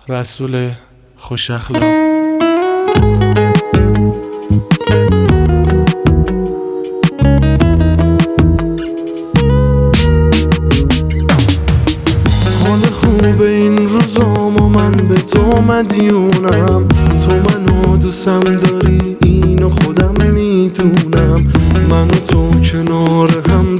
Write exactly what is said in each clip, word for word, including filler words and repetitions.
رسول خوش اخلاق. حال خوب این روزام و من به تو مدیونم، تو منو دوستم داری اینو خودم میدونم. من و تو کنار هم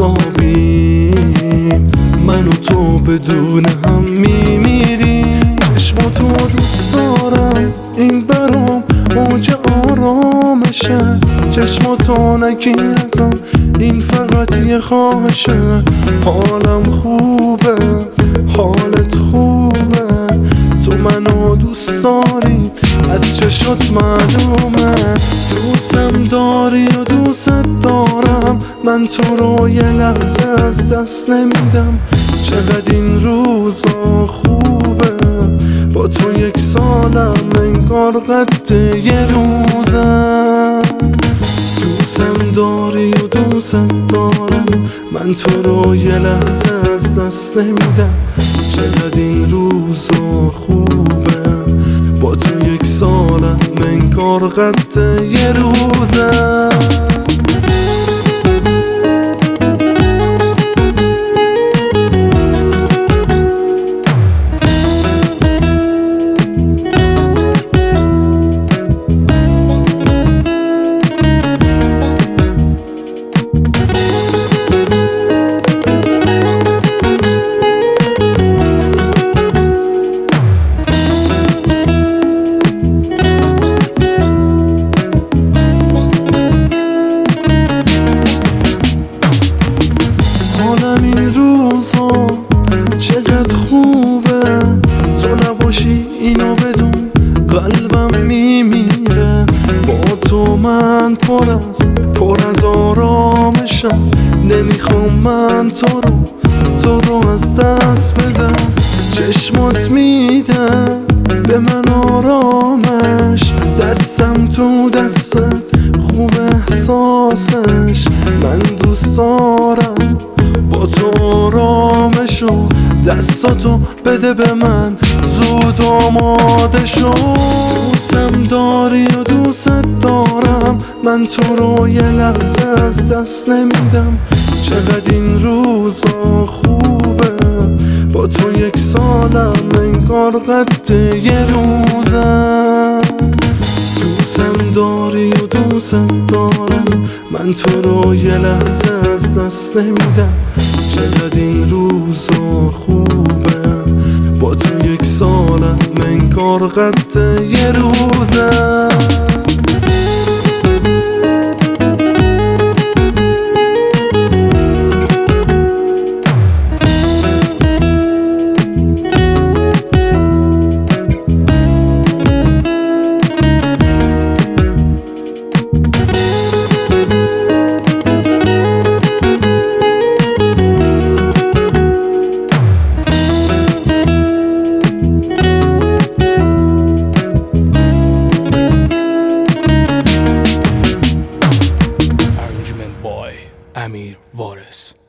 جذابیم، من و تو بدون هم میمیریم. چشم تو دوست دارم این برام موج آرامشه، چشم تو نگیر ازم این فقط یه خواهشه. حالم خوبه حالت خوبه، تو منو دوست داری از چشات معلومه. دوستم داری و دوست دارم، من تو رو یه لحظه از دست نمیدم. چقدر این روزا خوبه، با تو یک سالم انگار قد یه روزم. دوستم داری و دوست دارم، من تو رو یه لحظه از دست نمیدم. چقدر این روزا خوبه، با تو یک سالم انگار قد یه روزم. این روزها چقدر خوبه، تو نباشی اینو بدون قلبم میمیره. با تو من پر از پر از آرامشم، نمیخوام من تو رو تو رو از دست بدم. چشمات میده به من آرامش، دستم تو دستت خوب احساسش. من دوست دارم با تو آرامشو، دستاتو بده به من زود آماده شو. دوستم داری و دوست دارم، من تو رو یه لحظه از دست نمیدم. چقدر این روزا خوبه، با تو یک سالم انگار قد یه روزم. دوستم داری و دوست دارم، من تو رو یه لحظه از دست نمیدم. چقدر این روزا خوبه، با تو یک سالم انگار قد یه روزم. Amir Varis.